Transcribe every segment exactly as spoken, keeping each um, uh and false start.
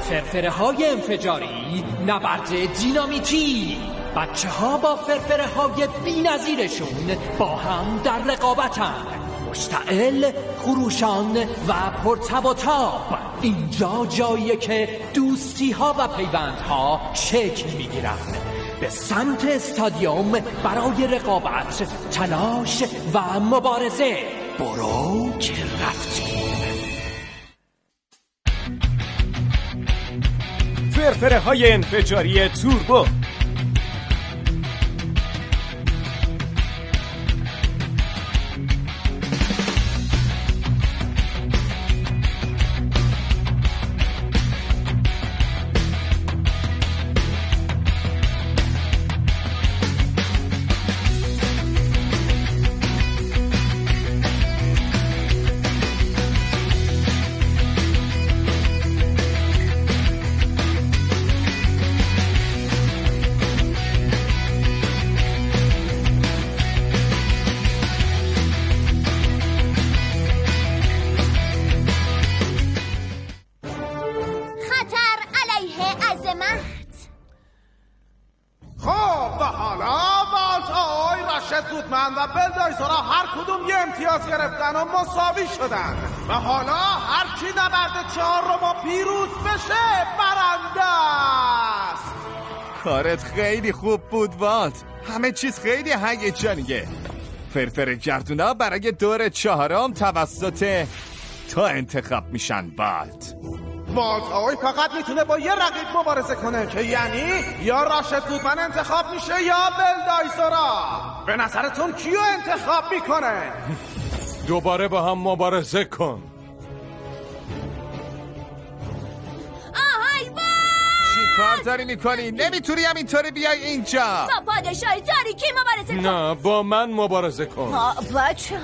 فرفره های انفجاری، نبرد دینامیتی. بچه ها با فرفره های بی نظیرشون با هم در رقابتن، مشتعل، خروشان و پرتب و تاب. اینجا جاییه که دوستی ها و پیوند ها شکل میگیرن. به سمت استادیوم برای رقابت، تلاش و مبارزه. برو که رفتیم. فرفره های انفجاری توربو. و حالا هر کی نبرد چهار رو با پیروز بشه برنده است. کارت خیلی خوب بود والت. همه چیز خیلی هیجانیه. فرفره گردونا برای دور چهارم توسط تو انتخاب میشن والت. والت آقای فقط میتونه با یه رقیب مبارزه کنه که یعنی یا راشد گودمن انتخاب میشه یا بلدایسورا. به نظرتون کیو انتخاب میکنه؟ دوباره با هم مبارزه کن. آهای با چی کار داری میکنی؟ نمیتونی همینطوری بیای اینجا. با پادشاه تاریکی مبارزه کن. نه با من مبارزه کن. بچه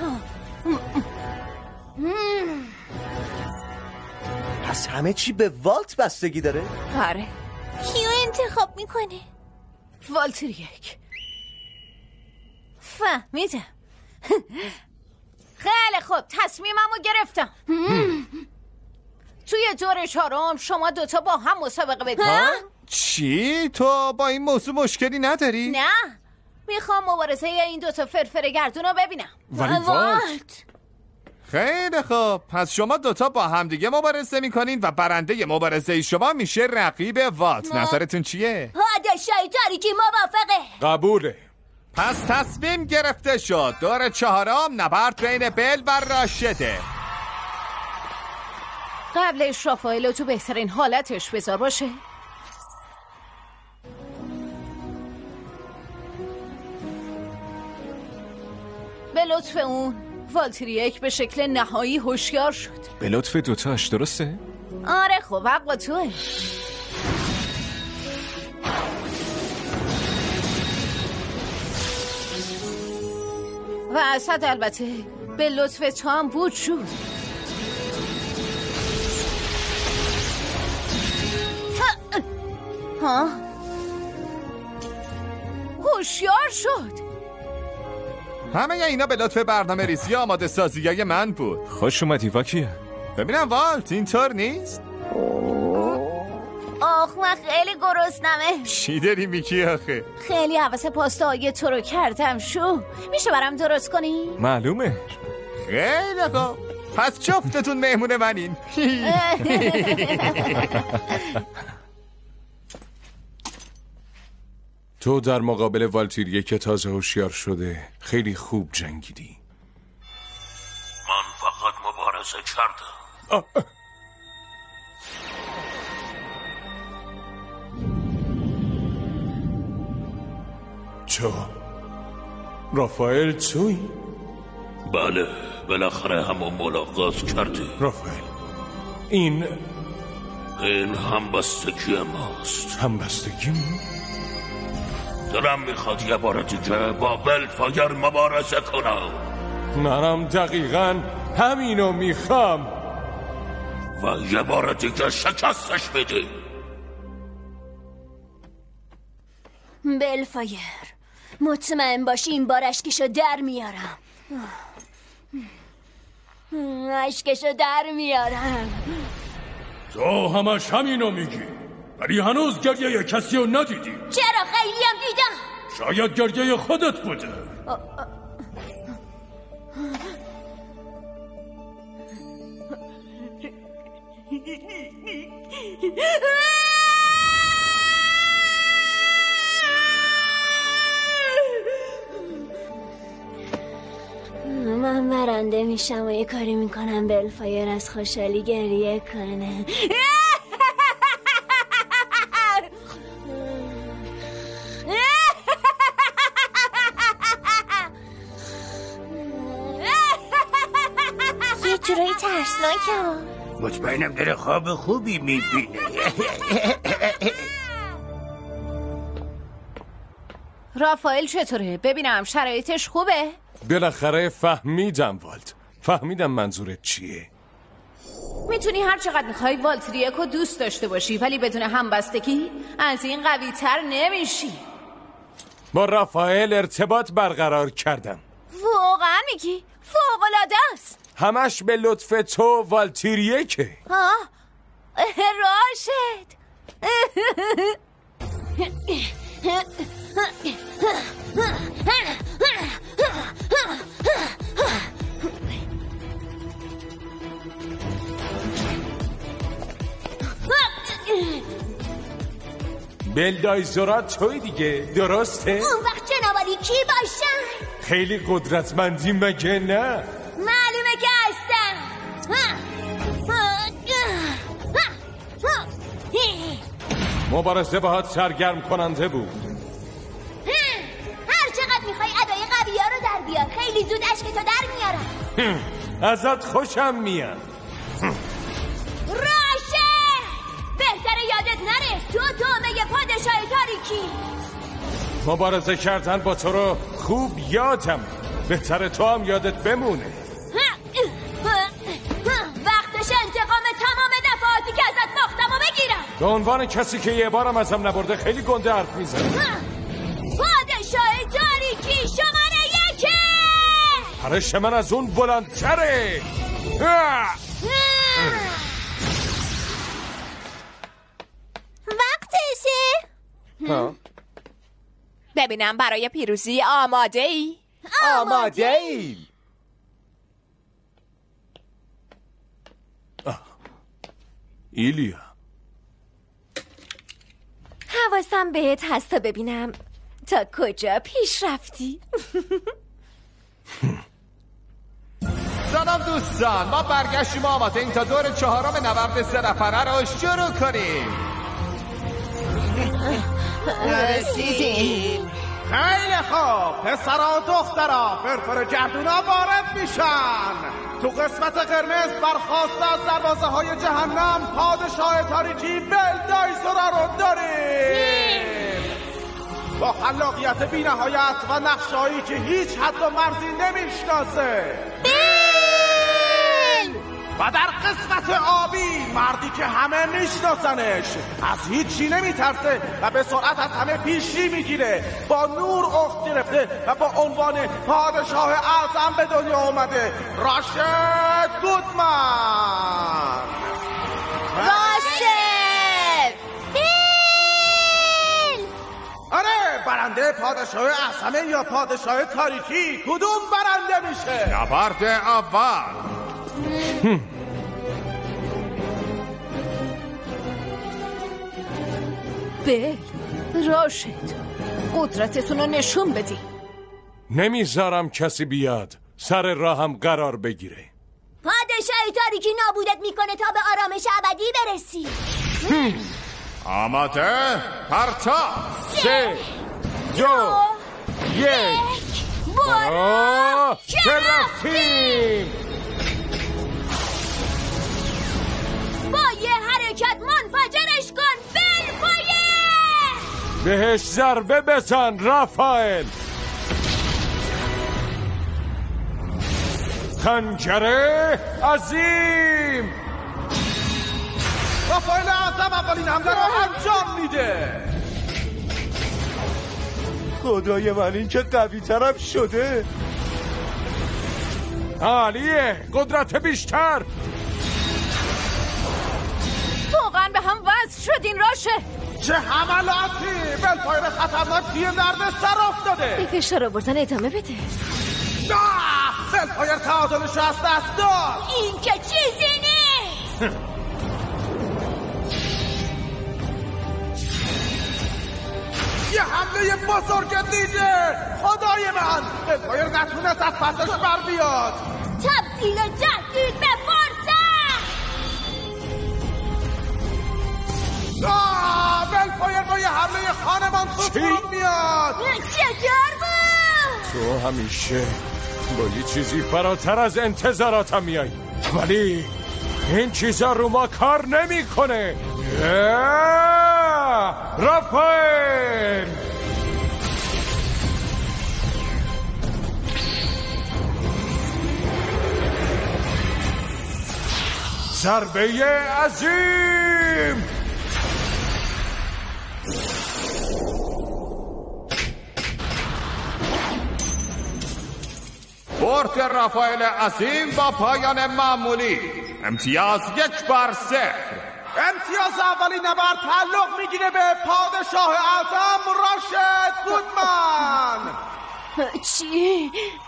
پس همه چی به والت بستگی داره؟ آره. کیو انتخاب میکنه؟ والتر یک. فهمیدم. خیلی خوب، تصمیممو گرفتم. توی دور چهارم شما دوتا با هم مسابقه بدید. چی؟ تو با این موضوع مشکلی نداری؟ نه، میخوام مبارزه این دوتا فرفره گردون رو ببینم. ولی والت خیلی خوب، پس شما دوتا با همدیگه مبارزه میکنین و برنده مبارزه شما میشه رقیب والت. نظرتون چیه؟ پادشاه تاریکی موافقه. قبوله. پس تصمیم گرفته شد. دور چهارم نبرد بین بل و راشده. قبلش رافائلو تو بهترین حالتش بذار باشه. به لطف اون والتر یک به شکل نهایی هوشیار شد. به لطف دوتاش، درسته؟ آره خب حق با توه. و اسد البته به لطف تو هم بود شد. ها؟ هوشیار شد. همه اینا به لطف برنامه ریزی آماده سازیای من بود. خوش اومدی واکیه. ببینم والت اینطور نیست؟ آخ من خیلی گرسنمه. چی داری میگی آخه؟ خیلی حوث پاستای تو رو کردم شو. میشه برام درست کنی؟ معلومه. خیلی خوب، پس جفتتون مهمون منین. تو در مقابل والتیریه که تازه هوشیار شده خیلی خوب جنگیدی. من فقط مبارزه کردم. آه آه. تو رافائل توی؟ بله بالاخره همون ملاقات کردی. رافائل این این همبستگی ماست. همبستگی ما؟ دلم میخواد یه بار دیگه با بلفایر مبارزه کنم. منم دقیقاً همینو میخوام. و یه بار دیگه شکستش بدی. بلفایر مطمئن باشی این بار اشکشو در میارم. اشکشو در میارم. تو همش همینو میگی، ولی هنوز گریه کسی رو ندیدی. چرا؟ خیلی هم دیدم. شاید گریه خودت بوده. من برنده میشم و یه کاری میکنم بلفایر از خوشحالی گریه کنه. یه جورایی ترسناکه. مطمئنم داره خواب خوبی میبینه. رافائل چطوره؟ ببینم شرایطش خوبه؟ بالاخره فهمیدم والت. فهمیدم منظورت چیه. میتونی هر چقدر میخوای والتریکو دوست داشته باشی، ولی بدون همبستگی از این قوی تر نمیشی. با رافائل ارتباط برقرار کردم. واقعا میگی؟ فوق‌العاده است. همش به لطف تو والتریکه. ها؟ راشد. بلدایزورا توی دیگه، درسته؟ اون وقت جنابالی کی باشن؟ خیلی قدرتمندی مگه نه؟ معلومه که هستم. مبارزه باهات سرگرم کننده بود. هر چقدر میخوای ادای قوی ها رو در بیار، خیلی زود اشکتو در میارم. ازت خوشم میاد. راشه بهتره یادت نره تو تومه پادشاه تاریکی. مبارزه کردن با تو رو خوب یادم. بهتره تو هم یادت بمونه. وقتش انتقام تمام دفعاتی که ازت باختم و بگیرم. به عنوان کسی که یه بارم ازم نبرده خیلی گنده حرف میزنه. پادشاه تاریکی شماره یکه. پرش من از اون بلندتره. وقتشه. ببینم برای پیروزی آماده ای؟ آماده ای. ایلیا، حواسم بهت هست تا ببینم تا کجا پیش رفتی. سلام دوستان، ما برگشتیم آماده این تا دور چهارم نبرد سه نفره رو شروع کنیم. رسیدیم. خیلی خوب، پسرا و دخترا فرفر گردونا وارد میشن. تو قسمت قرمز برخواسته از دروازه های جهنم پادشاه تاریکی بلدایزورا رو داریم. با خلاقیت بی نهایت و نقشه‌هایی که هیچ حد و مرزی نمیشناسه. و در قسمت آبی مردی که همه میشناسنش، از هیچی نمیترسه و به سرعت از همه پیشی میگیره. با نور افت گرفته و با عنوان پادشاه اعظم به دنیا اومده. راشد گودمن. راشد بیل. آره، برنده پادشاه اعظمه یا پادشاه تاریکی کدوم برنده میشه؟ نبرد اول. بل، راشد، قدرتتون رو نشون بدی. نمیذارم کسی بیاد سر راهم قرار بگیره. پادشاه تاریکی نابودت میکنه تا به آرامش ابدی برسی. آماده؟ پرتا. سه دو یک برو که رفتیم. با یه حرکت منفجرش کن بلفایر. بهش ضربه بزن رافائل. خنجره عظیم. رافائل اعظم اولین حمله رو انجام میده. خدای من این که قوی ترم شده. عالیه، قدرت بیشتر. باشه. چه حملاتی! بلفایر خطرناک توی درد سر افتاده. به فشار آوردن ادامه بده. نه! بلفایر تعادلش از دست داد. این که چیزی نیست. یه حمله بزرگ دیگه. خدای من بلفایر نتونست از پسش بر بیاد. تبدیل جدید به فرصت. آه! بلفایر با یه حمله خانمان سوزون میاد. چطور بود؟ تو همیشه با یه چیزی فراتر از انتظاراتم میای، ولی این چیزا رو ما کار نمیکنه. رافائل ضربه عظیم. برد رافائل عظیم با پایان معمولی. امتیاز یک بر صفر. امتیاز اولی نبرد تعلق میگیره به پادشاه اعظم راشد گودمن. چی؟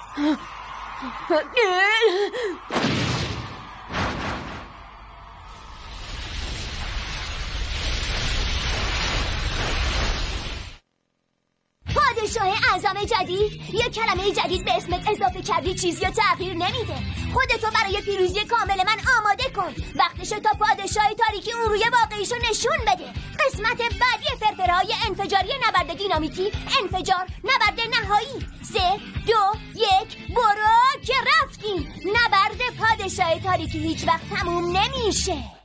پادشاه اعظم جدید، یک کلمه جدید به اسمت اضافه کردی چیزی رو تغییر نمیده. خودتو برای پیروزی کامل من آماده کن. وقتشه تا پادشاه تاریکی اون روی واقعیشو نشون بده. قسمت بعدی فرفرهای انفجاری نبرد دینامیتی، انفجار، نبرد نهایی. سه دو یک برو که رفتیم. نبرد پادشاه تاریکی هیچ وقت تموم نمیشه.